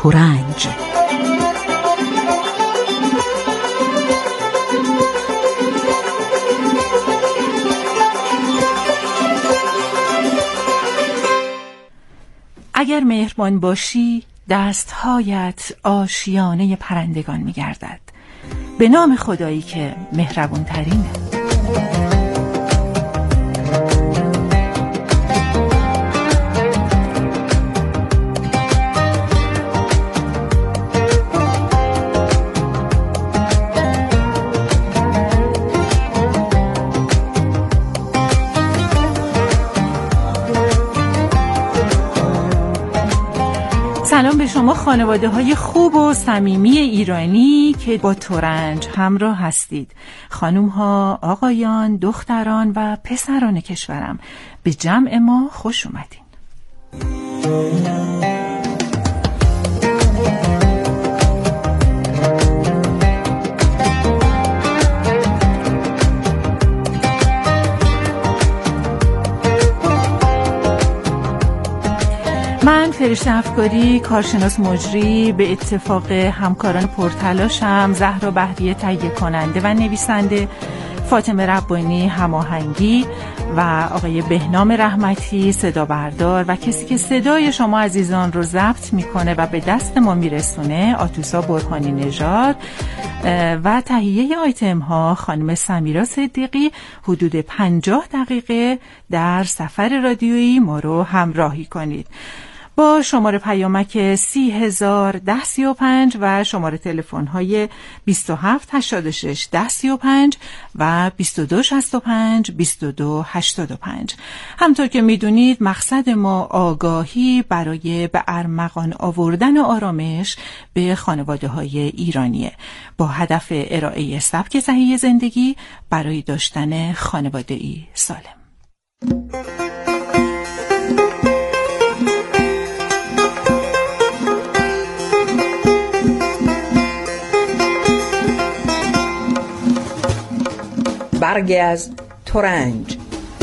ترنج. اگر مهربان باشی دستهایت آشیانه پرندگان می‌گردد. به نام خدایی که مهربون ترینه. سلام به شما خانواده های خوب و صمیمی ایرانی که با ترنج همراه هستید. خانوم ها، آقایان، دختران و پسران کشورم، به جمع ما خوش اومدین. من فرشته افکاری، کارشناس مجری، به اتفاق همکاران پرتلاشم زهرا بهریه تهیه کننده و نویسنده، فاطمه ربانی هماهنگی و آقای بهنام رحمتی صدا بردار و کسی که صدای شما عزیزان رو ضبط میکنه و به دست ما میرسونه آتوسا برهانی نژاد و تهیه آیتم ها خانم سمیرا صدیقی. حدود 50 دقیقه در سفر رادیویی ما رو همراهی کنید با شماره پیامک 301035 و شماره تلفن های 2786 1035 و 2265 2285. همطور که میدونید مقصد ما آگاهی برای به ارمغان آوردن آرامش به خانواده های ایرانیه با هدف ارائه سبک صحیح زندگی برای داشتن خانواده‌ای سالم. برگی از ترنج.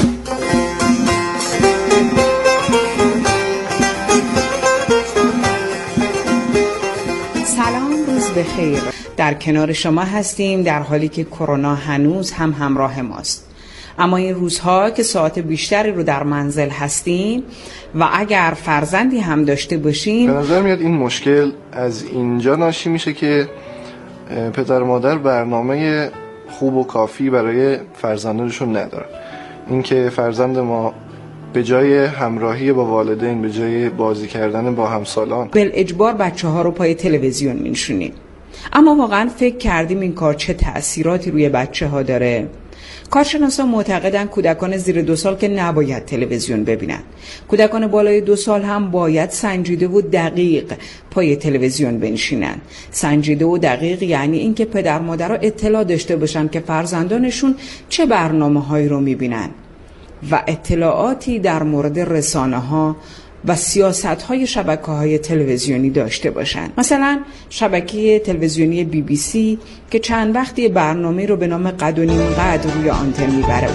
سلام، روز بخیر. در کنار شما هستیم در حالی که کرونا هنوز هم همراه ماست، اما این روزها که ساعت بیشتری رو در منزل هستیم و اگر فرزندی هم داشته باشیم، به نظر میاد این مشکل از اینجا ناشی میشه که پدر و مادر برنامه خوب و کافی برای فرزندانشون ندارن. اینکه فرزند ما به جای همراهی با والدین، به جای بازی کردن با همسالان، بالاجبار بچه‌ها رو پای تلویزیون می‌نشونیم. اما واقعا فکر کردیم این کار چه تأثیراتی روی بچه‌ها داره؟ کارشناسان معتقدن کودکان زیر 2 سال که نباید تلویزیون ببینن. کودکان بالای 2 سال هم باید سنجیده و دقیق پای تلویزیون بنشینن. سنجیده و دقیق یعنی اینکه پدر مادرها اطلاع داشته باشن که فرزندانشون چه برنامه‌هایی رو میبینن و اطلاعاتی در مورد رسانه‌ها و سیاست‌های شبکه‌های تلویزیونی داشته باشند. مثلا شبکه تلویزیونی BBC که چند وقتی برنامه رو به نام قد و نیم قد روی آنتن میبره.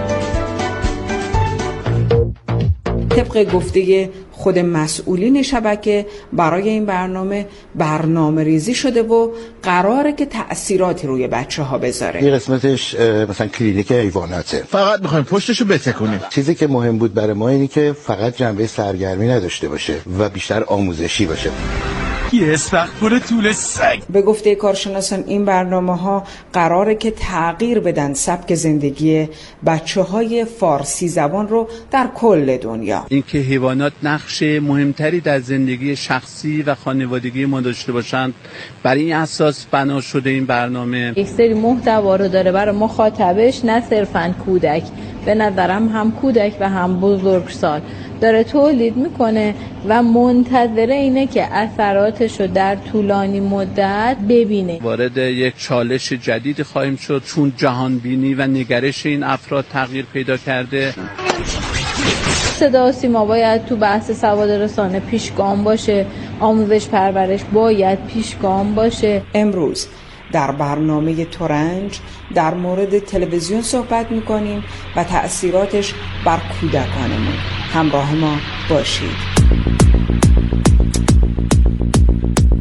طبق گفته خود مسئولین شبکه برای این برنامه ریزی شده و قراره که تأثیراتی روی بچه‌ها بذاره. این قسمتش مثلا کلینیک حیواناته، فقط می‌خوایم پشتشو بتکونیم. چیزی که مهم بود برای ما اینی که فقط جنبه سرگرمی نداشته باشه و بیشتر آموزشی باشه. یه اسفخپور طول سگ. به گفته کارشناسان این برنامه‌ها قراره که تغییر بدن سبک زندگی بچه‌های فارسی زبان رو در کل دنیا. اینکه حیوانات نقش مهمتری در زندگی شخصی و خانوادگی ما داشته باشند، برای این اساس بنا شده این برنامه. یک سری محتوا رو داره برای مخاطبش، نه صرفاً کودک. به نظرم هم کودک و هم بزرگسال داره تولید میکنه و منتظر اینه که اثراتشو در طولانی مدت ببینه. وارد یک چالش جدید خواهیم شد چون جهان بینی و نگرش این افراد تغییر پیدا کرده. صدا و سیما باید تو بحث سواد رسانه پیشگام باشه، آموزش پرورش باید پیشگام باشه. امروز در برنامه ترنج در مورد تلویزیون صحبت میکنیم و تأثیراتش بر کودکانمون. همراه ما باشید.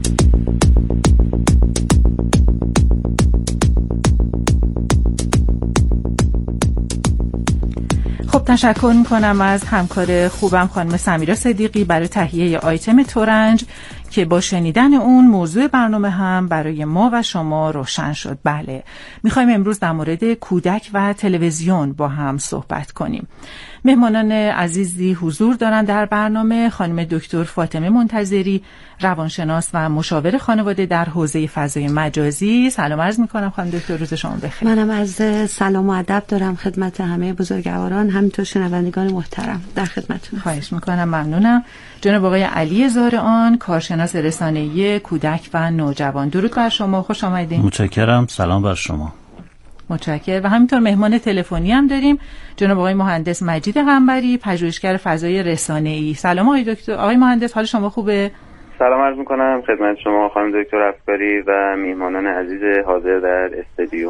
خب تشکر میکنم از همکار خوبم خانم سمیرا صدیقی برای تهیه آیتم ترنج که با شنیدن اون موضوع برنامه هم برای ما و شما روشن شد. بله، میخوایم امروز در مورد کودک و تلویزیون با هم صحبت کنیم. مهمانان عزیزی حضور دارن در برنامه: خانم دکتر فاطمه منتظری، روانشناس و مشاور خانواده در حوزه فضای مجازی. سلام عرض میکنم خانم دکتر، روز شما بخیر. منم از سلام و ادب دارم خدمت همه بزرگواران، همینطور شنوندگان محترم در خدمتتون. خواهش میکنم، ممنونم. جناب آقای علی زارعان، کارشناس رسانه‌ای کودک و نوجوان، درود بر شما، خوش آمدید. متشکرم، سلام بر شما. متشکرم. و همینطور مهمان تلفنی هم داریم، جناب آقای مهندس مجید قنبری، پژوهشگر فضای رسانه‌ای. سلام آقای دکتر. آقای مهندس، حال شما خوبه؟ سلام عرض میکنم خدمت شما خانم دکتر افکاری و میهمانان عزیز حاضر در استودیو.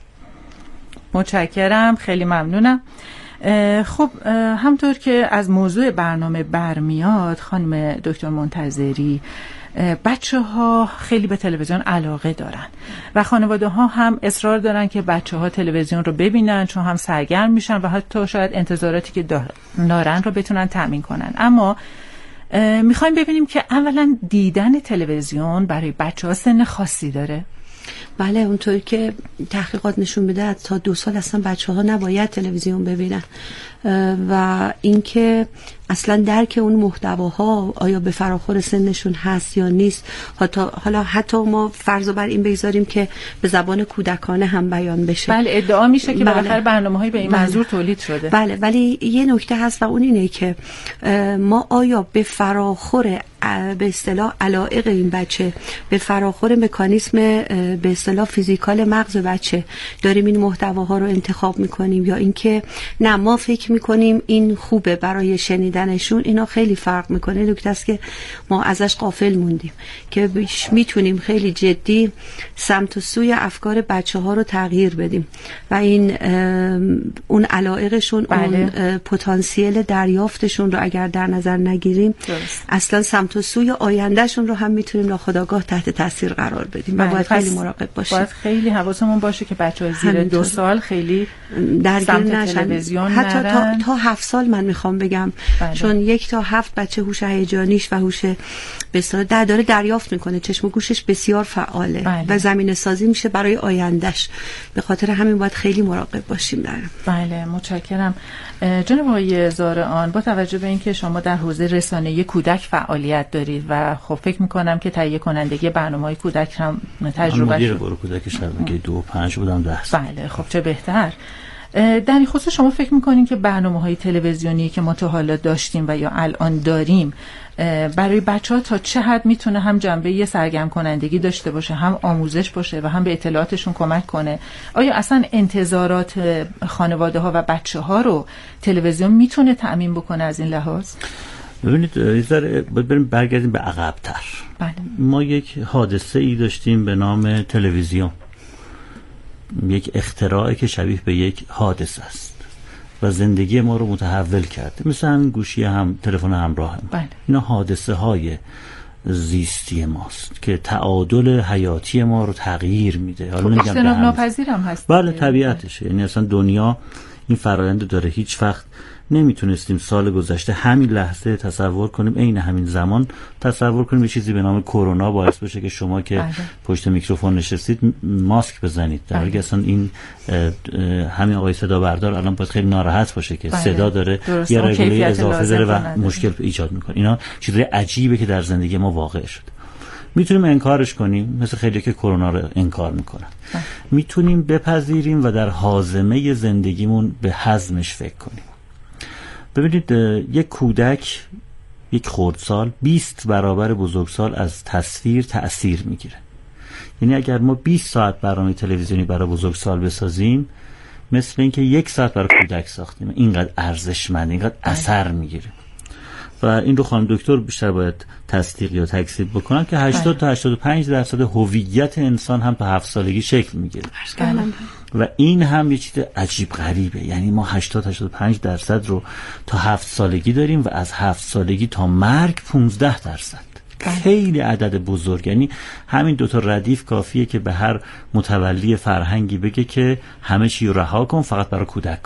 متشکرم، خیلی ممنونم. خب همطور که از موضوع برنامه برمیاد خانم دکتر منتظری، بچه ها خیلی به تلویزیون علاقه دارن و خانواده ها هم اصرار دارن که بچه ها تلویزیون رو ببینن، چون هم سرگرم میشن و حتی شاید انتظاراتی که دارن رو بتونن تامین کنن. اما میخوایم ببینیم که اولا دیدن تلویزیون برای بچه ها سن خاصی داره؟ بله، اونطوری که تحقیقات نشون میده تا 2 سال اصلا بچه‌ها نباید تلویزیون ببینن و اینکه اصلا درک اون محتواها آیا به فراخور سنشون هست یا نیست. حتی ما فرض بر این بگذاریم که به زبان کودکانه هم بیان بشه. بله، ادعا میشه که بله. بالاخره برنامه‌هایی به این منظور تولید شده. بله، ولی یه نکته هست و اون اینه که ما آیا به فراخور به اصطلاح علایق این بچه، به فراخور مکانیسم به اصطلاح فیزیکال مغز بچه داریم این محتواها رو انتخاب میکنیم، یا اینکه نه ما فکر میکنیم این خوبه برای شنیدنشون. اینا خیلی فرق میکنه. نکته است که ما ازش غافل موندیم که میتونیم خیلی جدی سمت و سوی افکار بچه ها رو تغییر بدیم و این اون علایقشون، اون پتانسیل دریافتشون رو اگر در نظر نگیریم اصلا سمت و سوی آیندهشون رو هم میتونیم ناخودآگاه تحت تاثیر قرار بدیم و باید خیلی مراقب باشیم. باید خیلی حواسمون باشه که بچه‌ها زیر 2 سال خیلی درگیر نشن. تلویزیون حتی نرن. تا 7 سال من میخوام بگم. چون 1 تا 7 بچه هوش هیجانیش و هوش به اصطلاح داره دریافت میکنه، چشم و گوشش بسیار فعاله و زمینه سازی میشه برای آیندهش. به خاطر همین باید خیلی مراقب باشیم در. بله، متشکرم. جناب آقای زارعان، با توجه به اینکه شما در حوزه رسانه‌ای کودک فعالیت دارید و خب فکر میکنم که تهیه کنندگی برنامه‌های کودک هم تجربه مدیر گروه کودک شبکه 2 و 5 بودم 10 سال. بله، خب چه بهتر. در این خصوص شما فکر میکنین که برنامه‌های تلویزیونی که ما تا حالا داشتیم و یا الان داریم برای بچه‌ها تا چه حد میتونه هم جنبه سرگرم کنندگی داشته باشه، هم آموزش باشه و هم به اطلاعاتشون کمک کنه؟ آیا اصلا انتظارات خانواده‌ها و بچه‌ها رو تلویزیون میتونه تأمین بکنه از این لحاظ؟ ببینید، بریم برگردیم به عقب‌تر. بله. ما یک حادثه ای داشتیم به نام تلویزیون، یک اختراعی که شبیه به یک حادثه است و زندگی ما رو متحول کرده، مثل همین گوشی تلفن همراه. بله. اینا حادثه های زیستی ماست که تعادل حیاتی ما رو تغییر میده. حالا نمیگم اجتناب ناپذیر هم هست. بله، طبیعتشه. یعنی اصلا دنیا این فرآیند داره. هیچ وقت نمیتونستیم سال گذشته همین لحظه تصور کنیم، عین همین زمان تصور کنیم یه چیزی به نام کرونا باعث بشه که شما که پشت میکروفون نشستید ماسک بزنید. در حالی که اصلا این همین آقای صدا بردار الان باید خیلی ناراحت باشه که صدا داره یه رگوله اضافه داره و مشکل ایجاد میکنه. اینا چیزای عجیبه که در زندگی ما واقع شد. میتونیم انکارش کنیم، مثل خیلی که کرونا رو انکار میکنن. میتونیم بپذیریم و در هاضمه زندگیمون به هضمش فکر کنیم. ببینید، یک کودک، یک خردسال 20 برابر بزرگسال از تصویر تأثیر میگیره. یعنی اگر ما 20 ساعت برنامه تلویزیونی برای بزرگسال بسازیم، مثل اینکه 1 ساعت برای کودک ساختیم. اینقدر ارزشمند، اینقدر اثر میگیره. و این رو خانم دکتر بیشتر باید تصدیق یا تکذیب بکنن که 80 تا 85% هویت انسان هم تا 7 سالگی شکل میگیره. و این هم یه چیز عجیب غریبه. یعنی ما 80-85% رو تا 7 سالگی داریم و از 7 سالگی تا مرگ 15%. خیلی عدد بزرگ. یعنی همین 2 تا ردیف کافیه که به هر متولی فرهنگی بگه که همه چی رو رها کن، فقط برای کودک کار کن.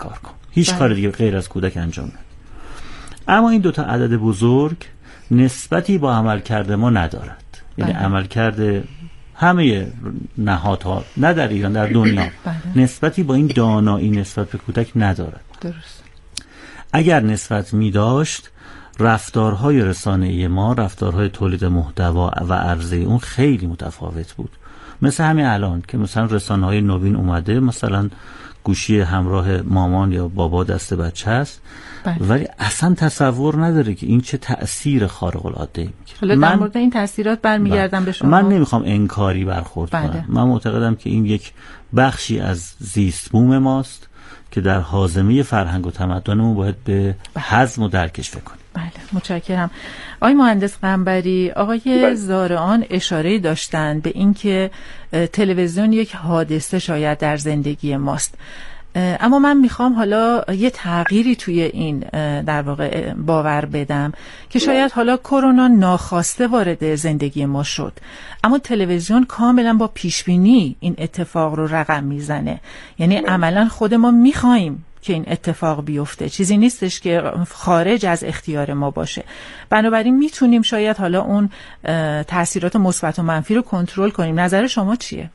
هیچ کار دیگه غیر از کودک انجام نده. اما این 2 تا عدد بزرگ نسبتی با عملکرد ما ندارد. یعنی عملکرد همه نهادها نه در ایران، در دنیا نسبتی با این دانایی نسبت به کودک ندارد. درست. اگر نسبت می داشت، رفتارهای رسانه‌ای ما، رفتارهای تولید محتوا و عرضه اون خیلی متفاوت بود. مثل همین الان که مثلا رسانه‌های نوین اومده، مثلا گوشی همراه مامان یا بابا دست بچه است، ولی اصلا تصور نداره که این چه تأثیر خارق العاده ای میگیره. حالا در مورد این تأثیرات برمیگردم به شما. من نمیخوام انکاری برخورد کنم. من معتقدم که این یک بخشی از زیست بوم ماست که در حازمه فرهنگ و تمدنمون باید به هضم و درکش فکر کنیم. بله، متشکرم. آقای مهندس قنبری، آقای زارعان اشاره داشتن به اینکه تلویزیون یک حادثه شاید در زندگی ماست، اما من میخوام حالا یه تغییری توی این در واقع باور بدم که شاید حالا کرونا ناخواسته وارد زندگی ما شد، اما تلویزیون کاملا با پیشبینی این اتفاق رو رقم میزنه. یعنی عملا خود ما میخوایم که این اتفاق بیفته، چیزی نیستش که خارج از اختیار ما باشه. بنابراین میتونیم شاید حالا اون تاثیرات مثبت و منفی رو کنترل کنیم. نظر شما چیه؟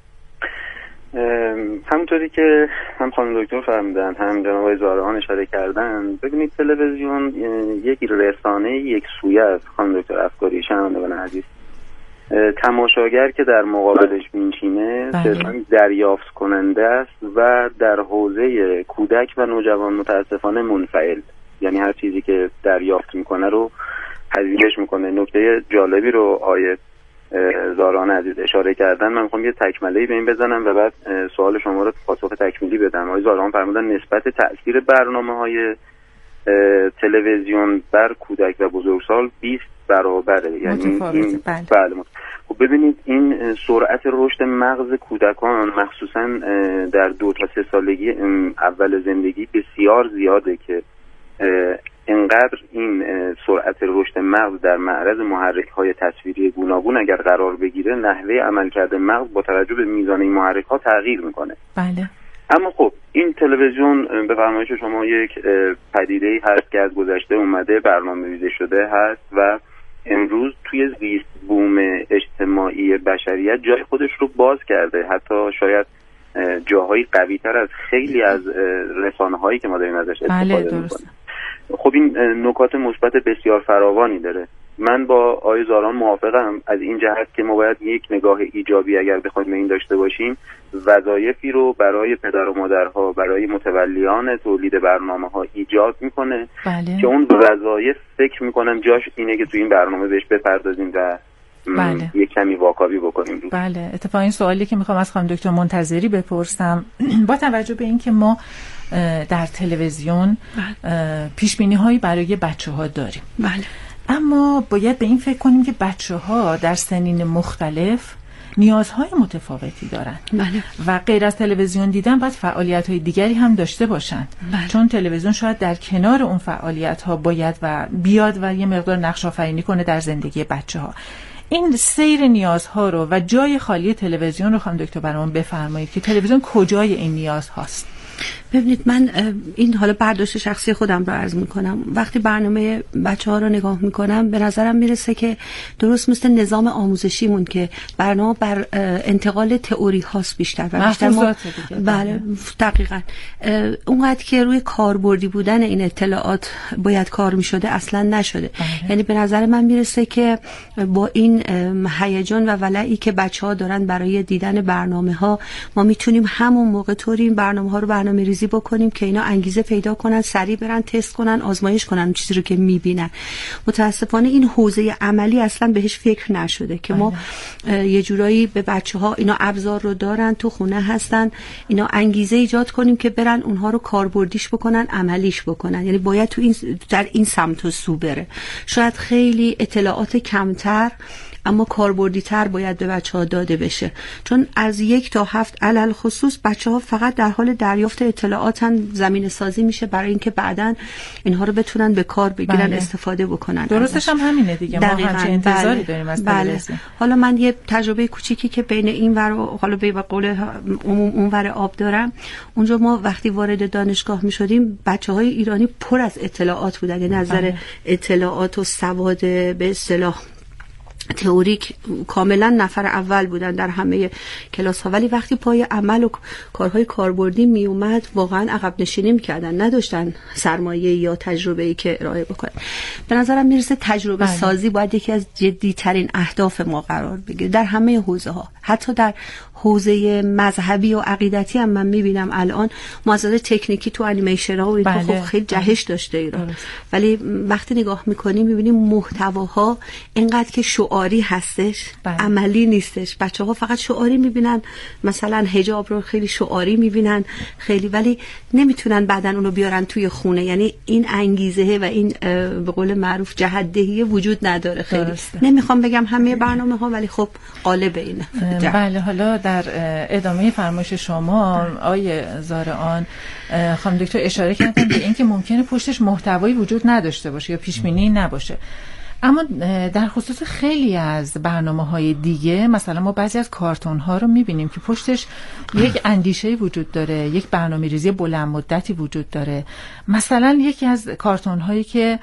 همونطوری که هم خانم دکتر فرمودن، هم جناب آقای زارعان اشاره کردن، ببینید تلویزیون یک رسانه یک سویه است. خانم دکتر افکاری، شنوندگان عزیز، تماشاگر که در مقابلش میشینه صرفاً دریافت کننده است و در حوزه کودک و نوجوان متاسفانه منفعل، یعنی هر چیزی که دریافت میکنه رو پذیرش میکنه. نکته جالبی رو آیه زارعان عزیز اشاره کردن، من میخوام یه تکمله‌ای به این بزنم و بعد سوال شما رو پاسخ تکمیلی بدم. آقای زارعان فرمودن نسبت تأثیر برنامه‌های تلویزیون بر کودک و بزرگسال 20 برابره. یعنی این بله. خب ببینید این سرعت رشد مغز کودکان مخصوصا در 2 تا 3 سالگی اول زندگی بسیار زیاده که انقدر این سرعت رشد مغز در معرض محرک‌های تصویری گوناگون اگر قرار بگیره، نحوه عملکرد مغز با توجه به میزان این محرک‌ها تغییر میکنه. بله. اما خب این تلویزیون به فرمایش شما یک پدیده‌ای هست که از گذشته اومده، برنامه‌ریزی شده هست و امروز توی زیست بوم اجتماعی بشریت جای خودش رو باز کرده، حتی شاید جاهای قوی‌تر از خیلی از رسانه‌هایی که ما داریم ازش استفاده می‌کنیم. خب این نکات مثبت بسیار فراوانی داره. من با آقای زارعان موافقم از این جهت که ما باید یک نگاه ایجابی اگر بخوایم به این داشته باشیم، وظایفی رو برای پدر و مادرها، برای متولیان تولید برنامه‌ها ایجاد میکنه. بله. که اون وظایف فکر میکنم جاش اینه که تو این برنامه بهش بپردازیم و بله. یک کمی واکاوی بکنیم. بله، اتفاقا این سوالی که میخوام از خانم دکتر منتظری بپرسم، با توجه به اینکه ما در تلویزیون پیشبینی هایی برای بچه ها داریم، بله، اما باید به این فکر کنیم که بچه ها در سنین مختلف نیازهای متفاوتی دارن. بله. و غیر از تلویزیون دیدن باید فعالیت های دیگری هم داشته باشن. بله. چون تلویزیون شاید در کنار اون فعالیت ها باید و بیاد و یه مقدار نقش آفرینی کنه در زندگی بچه ها. این سیر نیازها رو و جای خالی تلویزیون رو خانم دکتر برام بفرمایید که تلویزیون کجای این نیاز هاست؟ ببینید، من این حالا برداشت شخصی خودم رو عرض میکنم. وقتی برنامه بچه ها رو نگاه میکنم به نظرم میرسه که درست مثل نظام آموزشیمون که برنامه بر انتقال تئوری هاست بیشتر و بیشتر ما بله دقیقاً اونقدر که روی کاربردی بودن این اطلاعات باید کار میشده اصلا نشده. یعنی به نظر من میرسه که با این هیجان و ولعی که بچه ها دارن برای دیدن برنامه ها، ما میتونیم همون موقع طوری این برنامه ها رو برنامه ریزی بکنیم که اینا انگیزه پیدا کنن، سریع برن تست کنن، آزمایش کنن چیزی رو که میبینن. متاسفانه این حوزه عملی اصلا بهش فکر نشده که ما یه جورایی به بچه ها اینا ابزار رو دارن، تو خونه هستن، اینا انگیزه ایجاد کنیم که برن اونها رو کاربردیش بکنن، عملیش بکنن. یعنی باید تو این در این سمت و سو بره. شاید خیلی اطلاعات کمتر اما کاربردی تر باید به بچه‌ها داده بشه، چون از 1 تا 7 علل خصوص بچه‌ها فقط در حال دریافت اطلاعاتن، زمینه سازی میشه برای اینکه بعداً اینها رو بتونن به کار بگیرن، استفاده بکنن. درستش هم همینه دیگه، ما همچین انتظاری داریم از تلویزیون. حالا من یه تجربه کوچیکی که بین این ور و حالا به قول اون ور آب دارم، اونجا ما وقتی وارد دانشگاه می‌شدیم بچه‌های ایرانی پر از اطلاعات بودن، یعنی نظر اطلاعات و سواد به اصطلاح تئوریک کاملا نفر اول بودن در همه کلاس ها، ولی وقتی پای عمل و کارهای کاربردی می اومد واقعا عقب نشینی می‌کردن، نداشتن سرمایه یا تجربه‌ای که ارائه بکنن. به نظرم میرسه تجربه سازی باید یکی از جدی‌ترین اهداف ما قرار بگیره در همه حوزه‌ها، حتی در حوزه مذهبی و عقیدتی هم من می‌بینم الان مؤسسات تکنیکی تو انیمیشن ها و این خب خیلی جهش داشته ایران، ولی وقتی نگاه می‌کنیم می‌بینیم محتواها اینقدر که شعاری هستش، عملی نیستش. بچه‌ها فقط شعاری می‌بینن، مثلا حجاب رو خیلی شعاری می‌بینن خیلی، ولی نمیتونن بعداً اونو بیارن توی خونه، یعنی این انگیزه و این به قول معروف جهت‌دهی وجود نداره خیلی. نمیخوام بگم همه برنامه‌ها، ولی خب غالب اینه. بله، حالا در ادامه فرمایش شما آیه زارعان خانم دکتر اشاره کردن به اینکه ممکنه پشتش محتوایی وجود نداشته باشه یا پیش بینی نباشه، اما در خصوص خیلی از برنامه‌های دیگه مثلا ما بعضی از کارتون‌ها رو می‌بینیم که پشتش یک اندیشه‌ای وجود داره، یک برنامه‌ریزی بلند مدتی وجود داره. مثلا یکی از کارتون‌هایی که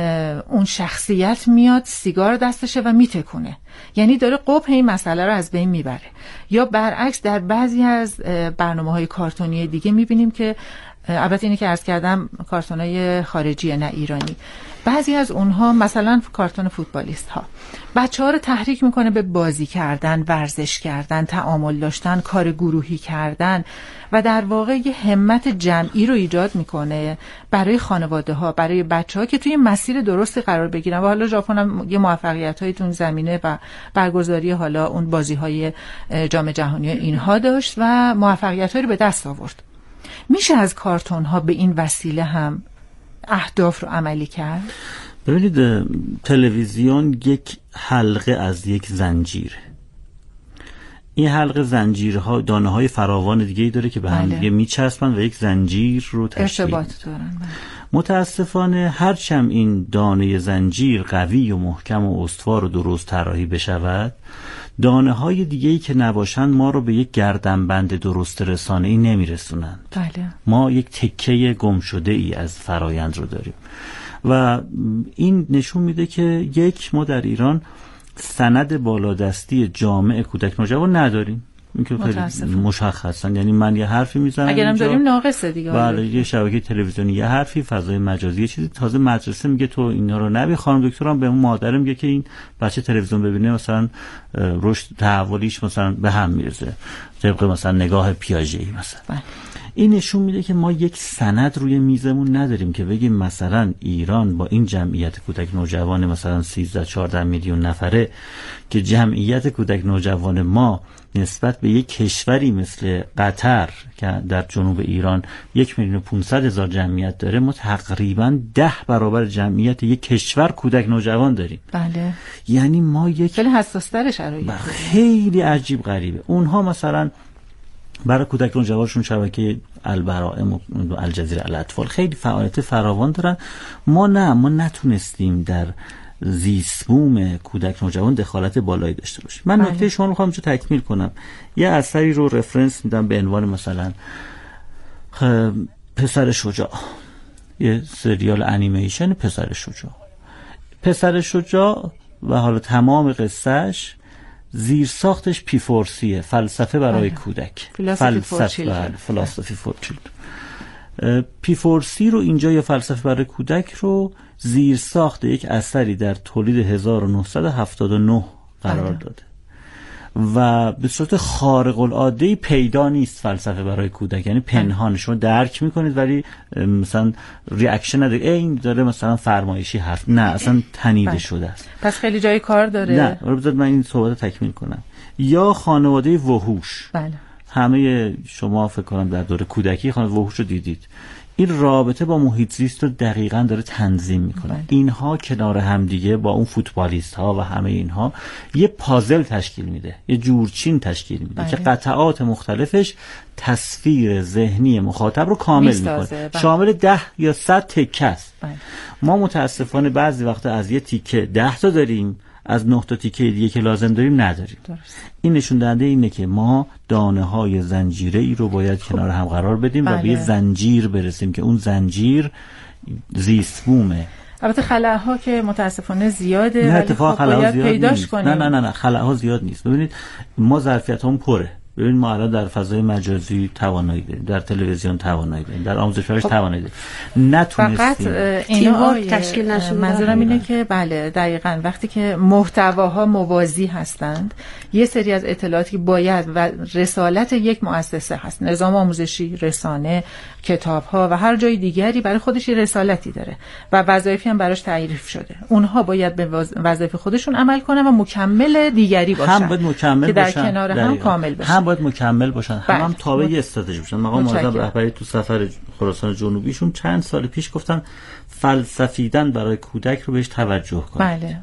اون شخصیت میاد سیگار دستشه و میتکونه، یعنی داره قبح این مسئله رو از بین میبره. یا برعکس در بعضی از برنامه‌های کارتونی دیگه می‌بینیم که البته اینی که عرض کردم کارتونای خارجی نه ایرانی، بعضی از اونها مثلا کارتون فوتبالیست ها بچه‌ها رو تحریک میکنه به بازی کردن، ورزش کردن، تعامل داشتن، کار گروهی کردن و در واقع یه همت جمعی رو ایجاد میکنه برای خانواده ها، برای بچه‌ها که توی مسیر درستی قرار بگیرن. و حالا ژاپن هم یه موفقیت‌هایی تو زمینه و برگزاری حالا اون بازی‌های جام جهانی اینها داشت و موفقیت‌هایی رو به دست آورد. میشه از کارتون ها به این وسیله هم اهداف رو عملی کرد؟ ببینید تلویزیون یک حلقه از یک زنجیره. این حلقه زنجیرها دانه های فراوان دیگه‌ای داره که به هم دیگه میچسبن و یک زنجیر رو تشکیل ارتباط دارن. متاسفانه هرچند این دانه زنجیر قوی و محکم و استوار و درست طراحی بشود، دانه های دیگه‌ای که نباشند ما رو به یک گردنبند درست رسانه‌ای نمیرسونند. ما یک تکه گم شده ای از فرایند رو داریم و این نشون میده که ما در ایران سند بالادستی جامع کودک نوجوان نداریم. این که خیلی مشخصن، یعنی من یه حرفی میزنم اگرم داریم ناقصه دیگه. بله، یه شبکه تلویزیونی یه حرفی، فضای مجازی یه چیزی، تازه مدرسه میگه تو اینا رو نبی. خانم دکترم به اون مادر میگه که این بچه تلویزیون ببینه مثلا رشد تحولیش مثلا به هم میرسه، طبق مثلا نگاه پیاژه‌ای مثلا. این نشون میده که ما یک سند روی میزمون نداریم که بگیم مثلا ایران با این جمعیت کودک نوجوان مثلا 13-14 میلیون نفره که جمعیت کودک نوجوان ما نسبت به یک کشوری مثل قطر که در جنوب ایران 1,500,000 جمعیت داره، ما تقریبا 10 برابر جمعیت یک کشور کودک نوجوان داریم. بله. یعنی ما یک خیلی حساس‌تر شرایط. خیلی عجیب غریبه. اونها مثلا برای کودک نوجوانشون شبکه البرائم و الجزیره الاطفال خیلی فعالیت فراوان دارن. ما نتونستیم در زیستبوم کودک نوجوان دخالت بالایی داشته باشیم. من نکته شما رو می‌خوام اینجا تکمیل کنم. یه اثری رو رفرنس میدم به عنوان مثلا پسر شجاع، یه سریال انیمیشن پسر شجاع و حالا تمام قصهش زیر ساختش پی4سیه، فلسفه برای کودک، فلسفه فور چیلدرن. پی4سی رو اینجا یا فلسفه برای کودک رو زیر ساخت یک اثری در تولید 1979 قرار داده و به صورت خارق العاده پیدا نیست. فلسفه برای کودک یعنی پنهان، شما درک میکنید ولی مثلا ریاکشن نداره، این داره مثلا فرمایشی حرف، نه اصلا تنیده شده است. پس خیلی جای کار داره. نه بذار من این صحبت رو تکمیل کنم. یا خانواده وحوش. بله. همه شما فکر کنم در دوره کودکی خانواده وحوش رو دیدید این رابطه با محیط زیست رو دقیقاً داره تنظیم میکنه. اینها کنار همدیگه با اون فوتبالیست ها و همه اینها یه پازل تشکیل میده، یه جورچین تشکیل میده که قطعات مختلفش تصویر ذهنی مخاطب رو کامل میکنه. شامل 10 یا 100 تکه است. ما متاسفانه بعضی وقتا از یه تیکه 10 تا داریم، از 9 تا تیکه دیگه که لازم داریم نداریم. این نشون دهنده اینه که ما دانه های زنجیره ای رو باید کنار هم قرار بدیم و به یه زنجیر برسیم که اون زنجیر زیست بومه. البته خلاها که متاسفانه زیاده، نه اتفاق خلاها زیاد پیداش نیست. کنیم. نه خلاها زیاد نیست. ببینید ما ظرفیتمون پره. ببین ما الان در فضای مجازی توانایی داریم، در تلویزیون توانایی داریم، در آموزش پرورش توانایی داریم. نتونستیم فقط اینا تشکیل نشه. منظورم اینه که بله دقیقاً وقتی که محتواها موازی هستند، یه سری از اطلاعاتی که باید و رسالت یک مؤسسه هست، نظام آموزشی، رسانه، کتاب‌ها و هر جای دیگری برای خودش یه رسالتی داره و وظایفی هم براش تعریف شده. اونها باید به وظایف خودشون عمل کنن و مکمل دیگری باشن. هم باید مکمل که در باشن. کنار هم کامل باشن. هم باید مکمل باشن. هم تابع استراتژی باشن. مقام معظم رهبری تو سفر خراسان جنوبیشون چند سال پیش گفتن فلسفیدن برای کودک رو بهش توجه کنید. بله.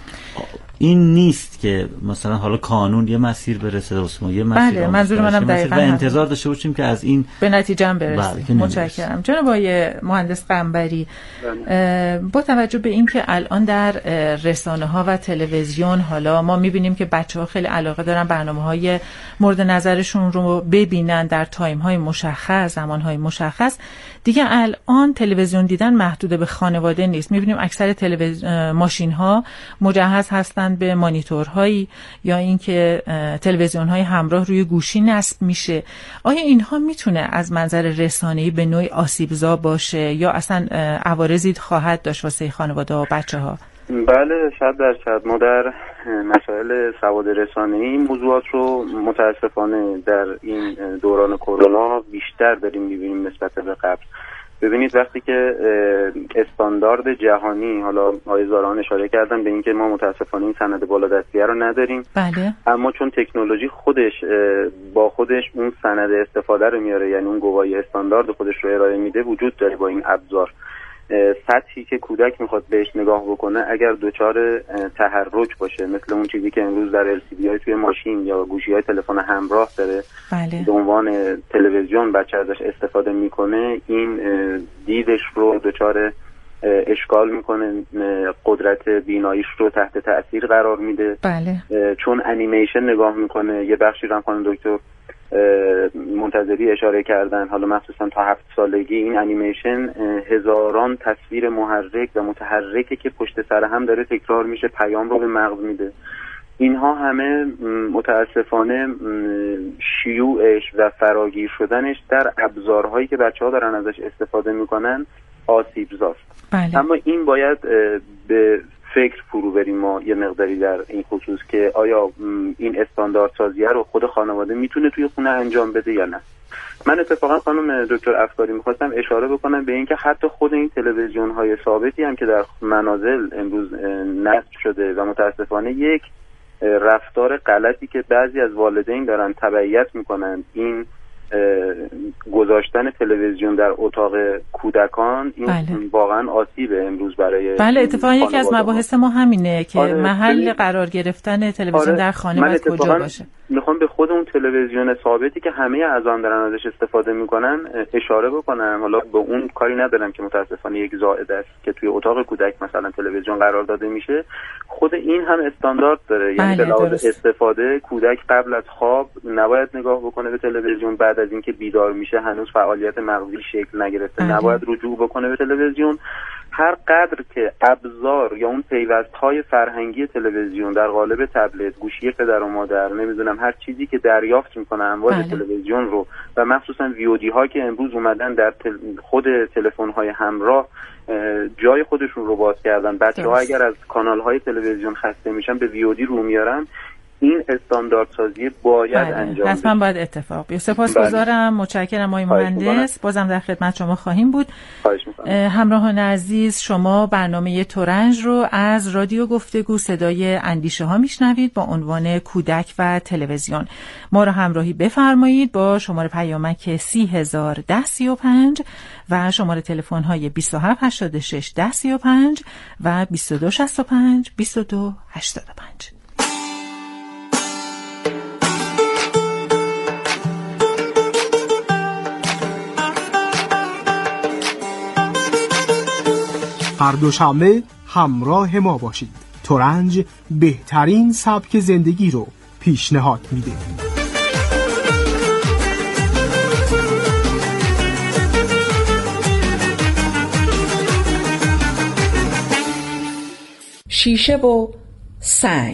این نیست که مثلا حالا قانون یه مسیر برسه درست یه مسیر. بله منظور منم دقیقاً و انتظار داشته باشیم که از این به نتیجه هم برسیم. متشکرم. جناب آقای مهندس قنبری، با توجه به این که الان در رسانه‌ها و تلویزیون حالا ما می‌بینیم که بچه‌ها خیلی علاقه دارن برنامه‌های مورد نظرشون رو ببینن در تایم‌های مشخص، زمان‌های مشخص، دیگه الان تلویزیون دیدن محدود به خانواده نیست. می‌بینیم اکثر ماشین‌ها مجهز هستن به مانیتورهایی یا اینکه تلویزیون‌های همراه روی گوشی نصب میشه. آیا اینها میتونه از منظر رسانه‌ای به نوعی آسیبزا باشه یا اصلا عوارضی خواهد داشت واسه خانواده و بچه‌ها؟ بله 100%. ما در مسائل سواد رسانه‌ای این موضوعات رو متاسفانه در این دوران کرونا بیشتر داریم می‌بینیم نسبت به قبل. ببینید وقتی که استاندارد جهانی، حالا آقای زارعان اشاره کردن به اینکه ما متاسفانه این سند بالادستیه رو نداریم. بله. اما چون تکنولوژی خودش با خودش اون سند استفاده رو میاره، یعنی اون گواهی استاندارد خودش رو ارائه میده، وجود داره با این ابزار. سطحی که کودک میخواد بهش نگاه بکنه اگر دچار تحرک باشه، مثل اون چیزی که امروز در LCD توی ماشین یا گوشی‌های تلفن همراه داره، بله. به عنوان تلویزیون بچه ازش استفاده میکنه، این دیدش رو دچار اشکال میکنه، قدرت بیناییش رو تحت تأثیر قرار میده. بله. چون انیمیشن نگاه میکنه، یه بخشی رو هم خانم دکتر منتظری اشاره کردن، حالا مخصوصا تا 7 سالگی این انیمیشن هزاران تصویر محرک و متحرکه که پشت سر هم داره تکرار میشه، پیام رو به مغز میده. اینها همه متاسفانه شیوعش و فراگیر شدنش در ابزارهایی که بچه‌ها دارن ازش استفاده میکنن آسیبزاست. بله. اما این باید به فکر فرو بریم ما یه مقداری در این خصوص که آیا این استاندارد سازیه رو خود خانواده میتونه توی خونه انجام بده یا نه. من اتفاقا خانم دکتر افکاری میخواستم اشاره بکنم به اینکه حتی خود این تلویزیون های ثابتی هم که در منازل امروز نصب شده و متاسفانه یک رفتار غلطی که بعضی از والدین دارن تبعیت میکنن، این گذاشتن تلویزیون در اتاق کودکان، این واقعا آسیبه امروز برای بله. اتفاقا یکی از مباحث ما همینه که محل قرار گرفتن تلویزیون در خانه باید کجا باشه. میخوام به خود اون تلویزیون ثابتی که همه اعضا دارن ازش استفاده میکنن اشاره بکنم. حالا به اون کاری ندارم که متاسفانه یک زائد است که توی اتاق کودک مثلا تلویزیون قرار داده میشه، خود این هم استاندارد داره. یعنی به لحاظ استفاده کودک قبل از خواب نباید نگاه بکنه به تلویزیون، بعد از اینکه بیدار میشه هنوز فعالیت مغزی شکل نگرفته نباید رجوع بکنه به تلویزیون. هر قدر که ابزار یا اون پیوست‌های فرهنگی تلویزیون در قالب تبلت، گوشی پدر و مادر، نمیدونم هر چیزی که دریافت میکنه امواج تلویزیون رو و مخصوصا ویودی ها که امروز اومدن در خود تلفن های همراه جای خودشون رو باز کردن، بچه‌ها اگر از کانال های تلویزیون خسته میشن به ویودی رو میارن، این استانداردسازی باید انجام بشه. حتما باید اتفاق بیفته. سپاسگزارم، متشکرم آقای مهندس. بازم در خدمت شما خواهیم بود. همراهان عزیز، شما برنامه ترنج رو از رادیو گفتگو صدای اندیشه ها میشنوید با عنوان کودک و تلویزیون. ما رو همراهی بفرمایید با شماره پیامک 301035 و شماره تلفن های 27861035 و 2265 2285. هر دوشنبه همراه ما باشید. ترنج بهترین سبک زندگی رو پیشنهاد میده. شیشه و سنگ.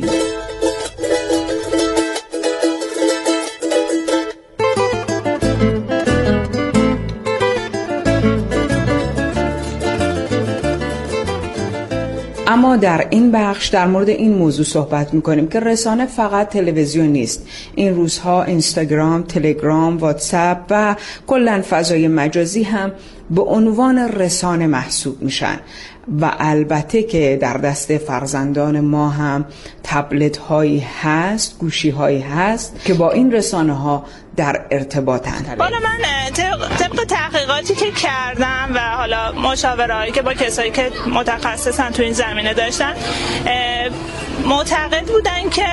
اما در این بخش در مورد این موضوع صحبت می‌کنیم که رسانه فقط تلویزیون نیست. این روزها اینستاگرام، تلگرام، واتساپ و کلاً فضای مجازی هم به عنوان رسانه محسوب میشن و البته که در دست فرزندان ما هم تبلت هایی هست، گوشی هایی هست که با این رسانه ها در ارتباطن. بالا من طبق تحقیقاتی که کردم و حالا مشاورهایی که با کسایی که متخصصن تو این زمینه داشتن، معتقد بودن که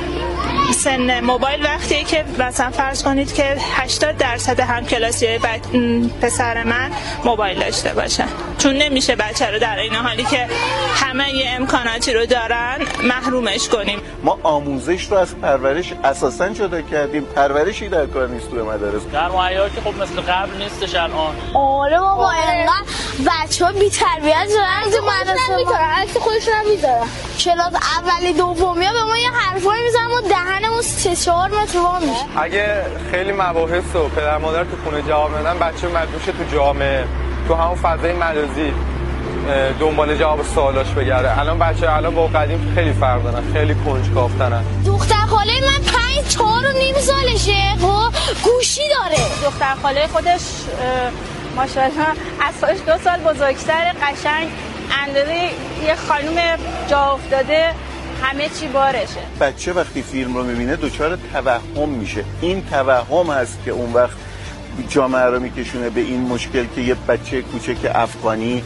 سن موبایل وقتیه که مثلا فرض کنید که 80% همکلاسی‌های پسر من موبایل داشته باشن، چون نمیشه بچه رو در این حالی که همه یه امکاناتی رو دارن محرومش کنیم. ما آموزش رو از پرورش اساساً جدا کردیم. پرورشی در کار نیست تو مدارس. در مهیا که خب مثل قبل نیستش الان. آره بابا اینقدر بچه‌ها بی‌تربیت شدن تو مدرسه، می‌ذارن عکس خودشون رو می‌ذارن. کلاس اولی دومیا به ما یه حرفایی می‌زنن ما دهنمون 3-4 متر وا میشه. اگه خیلی مباحث رو پدر مادر تو خونه جواب ندن، بچه مدرسه تو جامعه تو همون فضای مجازی دنبال جواب سوالاش بگرده. الان بچه‌ها با قدیم خیلی فرق دارن، خیلی کنجکاوترن. دختر خاله من 4.5 سالشه، خب گوشی داره. دختر خاله خودش ماشاءالله از خودش 2 سال بزرگتره، قشنگ اندازه یه خانم جا افتاده، همه چی بارشه. بچه وقتی فیلم رو میبینه دچار توهم میشه. این توهم هست که اون وقت جامعه رو میکشونه به این مشکل که یه بچه کوچک افغانی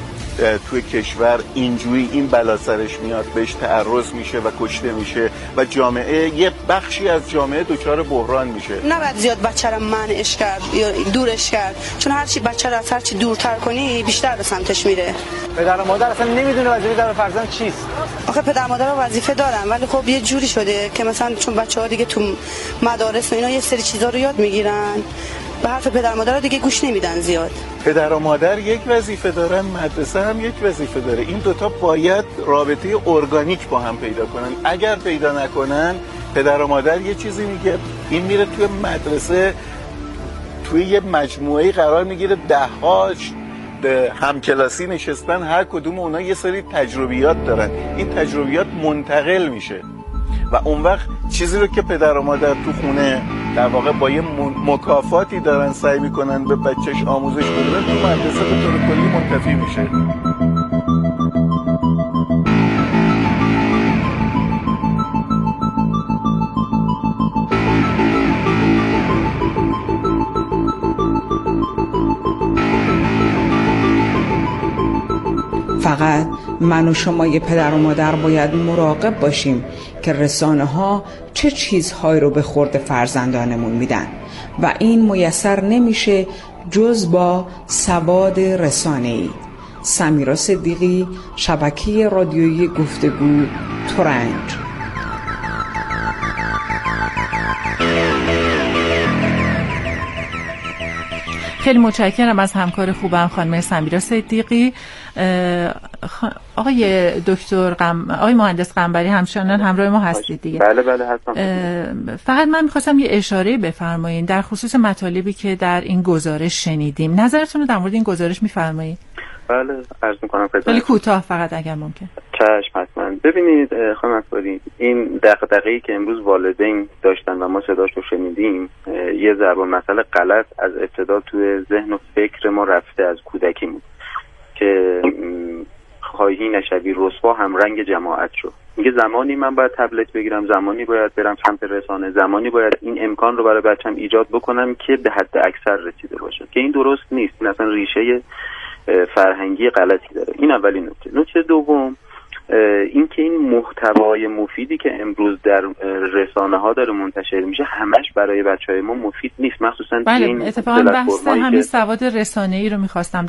توی کشور اینجوری این بلا سرش میاد، بهش تعرض میشه و کشته میشه و جامعه، یه بخشی از جامعه دچار بحران میشه. نباید زیاد بچه رو منعش کرد یا دورش کرد، چون هرچی بچه رو از هرچی دورتر کنی بیشتر به سمتش میره. پدر و مادر اصلا نمیدونه وظیفه در فرزند چیست. آخه پدر مادر وظیفه دارن، ولی خب یه جوری شده که مثلا چون بچه‌ها دیگه تو مدارس و اینا یه سری چیزا رو یاد میگیرن، به حرف پدر مادر دیگه گوش نمیدن زیاد. پدر و مادر یک وظیفه دارن، مدرسه هم یک وظیفه داره. این دوتا باید رابطه ارگانیک با هم پیدا کنن. اگر پیدا نکنن، پدر و مادر یه چیزی میگه، این میره توی مدرسه، توی یه مجموعه قرار میگیره، 10 همکلاسی نشستن، هر کدوم اونا یه سری تجربیات دارن، این تجربیات منتقل میشه و اون وقت چیزی رو که پدر و مادر تو خونه در واقع با یه مکافاتی دارن سعی میکنن به بچهش آموزش بدن، تو مدرسه به طور کلی منتفی میشه. فقط من و شما یه پدر و مادر باید مراقب باشیم که رسانه ها چه چیزهایی رو به خورد فرزندانمون میدن و این میسر نمیشه جز با سواد رسانه‌ای. سمیرا صدیقی، شبکه رادیویی گفتگو، ترنج. خیلی متشکرم از همکار خوبم خانم سمیرا صدیقی. آقای دکتر آقای مهندس قنبری همچنان همراه ما هستید دیگه؟ بله هستم. فقط من می‌خواستم یه اشاره بفرمایید در خصوص مطالبی که در این گزارش شنیدیم. نظرتون رو در مورد این گزارش می‌فرمایید؟ بله عرض می‌کنم خدمتتون. ولی کوتاه فقط اگر ممکن. چشم حتما. ببینید خانم افکاری، این دغدغه‌ای که امروز والدین داشتن و ما صداش رو شنیدیم، یه ضرب المثل غلط از ابتدا توی ذهن و فکر ما رفته از کودکیمون که خواهی نشوی رسوا هم رنگ جماعت شد. میگه زمانی من باید تبلت بگیرم، زمانی باید برم سمت رسانه، زمانی باید این امکان رو برای بچم ایجاد بکنم که به حد اکثر رسیده باشه، که این درست نیست. این اصلا ریشه فرهنگی غلطی داره. این اولین نکته. نکته دوم این که این محتوای مفیدی که امروز در رسانه ها داره منتشر میشه همش برای بچهای ما مفید نیست، مخصوصا بله، اتفاقا بحث همین سواد رسانه‌ای رو میخواستم